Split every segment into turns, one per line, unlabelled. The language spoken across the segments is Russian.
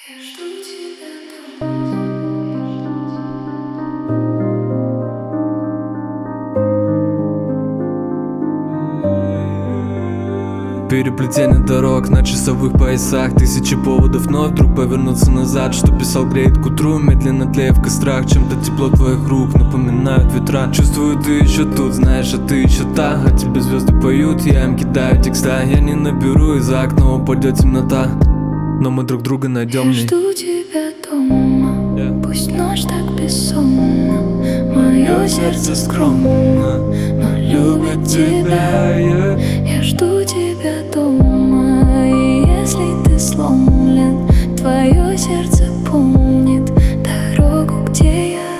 Я жду тебя дома.
Переплетение дорог на часовых поясах, тысячи поводов вновь вдруг повернуться назад. Что писал греет к утру, медленно тлея в кострах. Чем-то тепло твоих рук напоминают ветра. Чувствую, ты еще тут, знаешь, а ты еще та. А тебе звезды поют, я им кидаю текста. Я не наберу, из-за окна упадет темнота, но мы друг друга найдем.
Я жду тебя дома, пусть ночь так бессонна. Мое сердце скромно, но любит тебя. Я жду тебя дома, и если ты сломлен, твое сердце помнит дорогу, где я.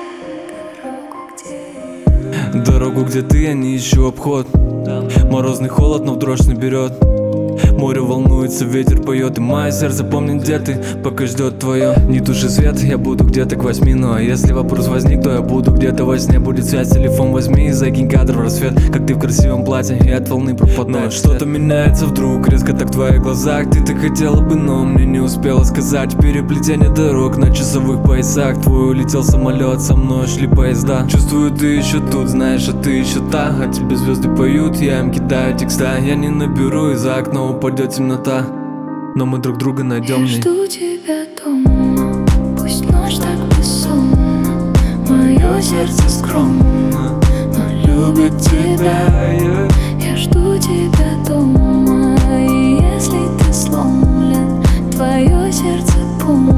Дорогу, где ты, я не ищу обход. Морозный холод, но в дрожь не берет. Море волнуется, ветер поет, и мое сердце помнит, где ты, пока ждет твое. Не туши свет, я буду где-то к 8. Ну а если вопрос возник, то я буду где-то во сне. Будет связь, телефон возьми и закинь кадр в рассвет. Как ты в красивом платье, и от волны пропадает. Что-то меняется вдруг, резко так в твоих глазах. Ты хотела бы, но мне не успела сказать. Переплетение дорог на часовых поясах. Твой улетел самолет, со мной шли поезда. Чувствую, ты еще тут, знаешь, а ты еще та. А тебе звезды поют, я им кидаю текста. Я не наберу, из-за окна упадет темнота, но мы друг друга найдем.
Я жду тебя дома, пусть ночь так бессонна. Мое сердце скромно, но любит тебя. Я жду тебя дома, и если ты сломлен, твое сердце помнит